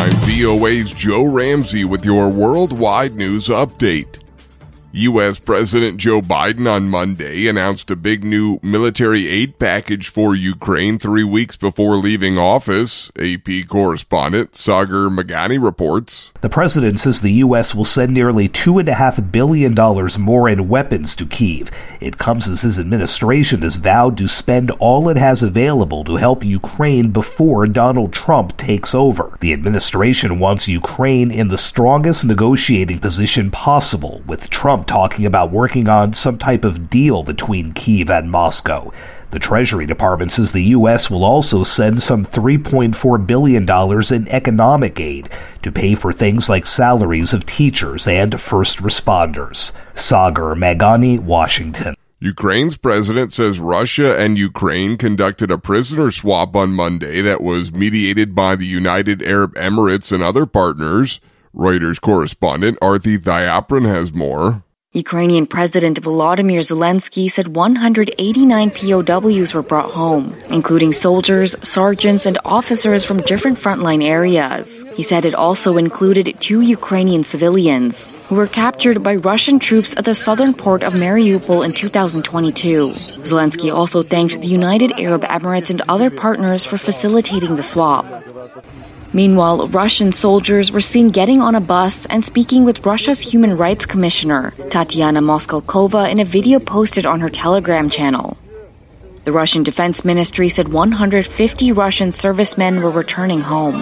I'm VOA's Joe Ramsey with your worldwide news update. U.S. President Joe Biden on Monday announced a big new military aid package for Ukraine 3 weeks before leaving office, AP correspondent Sagar Meghani reports. The president says the U.S. will send nearly $2.5 billion more in weapons to Kyiv. It comes as his administration has vowed to spend all it has available to help Ukraine before Donald Trump takes over. The administration wants Ukraine in the strongest negotiating position possible, with Trump talking about working on some type of deal between Kyiv and Moscow. The Treasury Department says the U.S. will also send some $3.4 billion in economic aid to pay for things like salaries of teachers and first responders. Sagar Meghani, Washington. Ukraine's president says Russia and Ukraine conducted a prisoner swap on Monday that was mediated by the United Arab Emirates and other partners. Reuters correspondent Arthi Thayapran has more. Ukrainian President Volodymyr Zelensky said 189 POWs were brought home, including soldiers, sergeants, and officers from different frontline areas. He said it also included 2 Ukrainian civilians who were captured by Russian troops at the southern port of Mariupol in 2022. Zelensky also thanked the United Arab Emirates and other partners for facilitating the swap. Meanwhile, Russian soldiers were seen getting on a bus and speaking with Russia's Human Rights Commissioner, Tatiana Moskalkova, in a video posted on her Telegram channel. The Russian Defense Ministry said 150 Russian servicemen were returning home.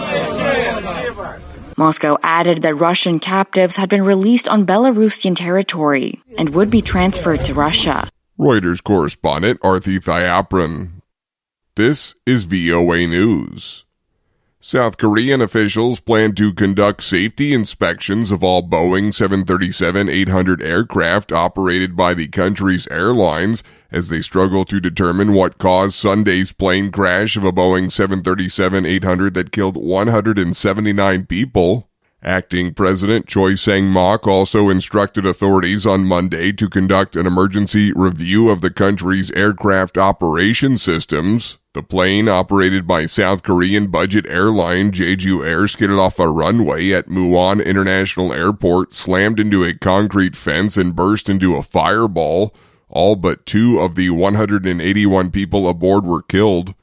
Moscow added that Russian captives had been released on Belarusian territory and would be transferred to Russia. Reuters correspondent Arthi Thayapran. This is VOA News. South Korean officials plan to conduct safety inspections of all Boeing 737-800 aircraft operated by the country's airlines as they struggle to determine what caused Sunday's plane crash of a Boeing 737-800 that killed 179 people. Acting President Choi Sang-mok also instructed authorities on Monday to conduct an emergency review of the country's aircraft operation systems. The plane, operated by South Korean budget airline Jeju Air, skidded off a runway at Muwon International Airport, slammed into a concrete fence, and burst into a fireball. All but 2 of the 181 people aboard were killed.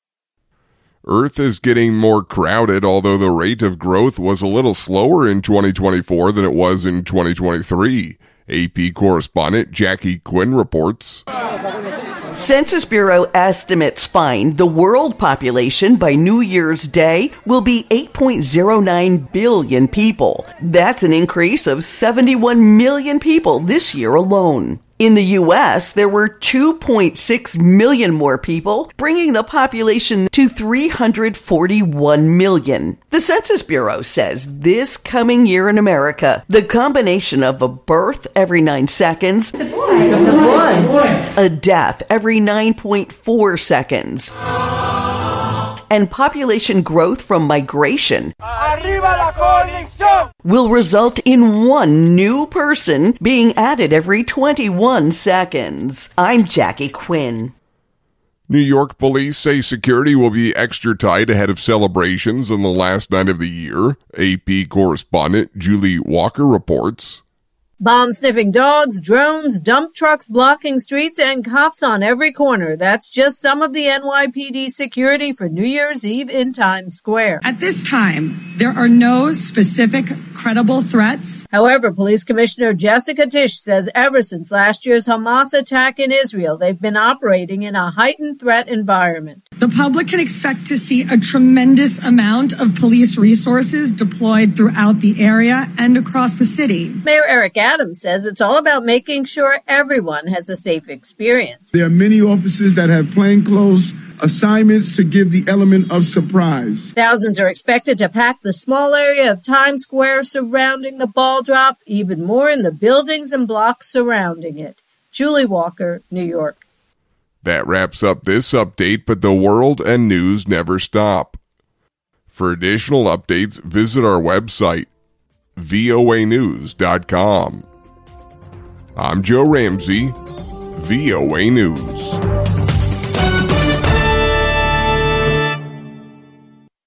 Earth is getting more crowded, although the rate of growth was a little slower in 2024 than it was in 2023. AP correspondent Jackie Quinn reports. Census Bureau estimates find the world population by New Year's Day will be 8.09 billion people. That's an increase of 71 million people this year alone. In the U.S., there were 2.6 million more people, bringing the population to 341 million. The Census Bureau says this coming year in America, the combination of a birth every 9 seconds, a death every 9.4 seconds, and population growth from migration will result in 1 new person being added every 21 seconds. I'm Jackie Quinn. New York police say security will be extra tight ahead of celebrations on the last night of the year. AP correspondent Julie Walker reports. Bomb-sniffing dogs, drones, dump trucks blocking streets, and cops on every corner. That's just some of the NYPD security for New Year's Eve in Times Square. At this time, there are no specific credible threats. However, Police Commissioner Jessica Tisch says ever since last year's Hamas attack in Israel, they've been operating in a heightened threat environment. The public can expect to see a tremendous amount of police resources deployed throughout the area and across the city. Mayor Eric Adams says it's all about making sure everyone has a safe experience. There are many officers that have plainclothes assignments to give the element of surprise. Thousands are expected to pack the small area of Times Square surrounding the ball drop, even more in the buildings and blocks surrounding it. Julie Walker, New York. That wraps up this update, but the world and news never stop. For additional updates, visit our website, voanews.com. I'm Joe Ramsey, VOA News.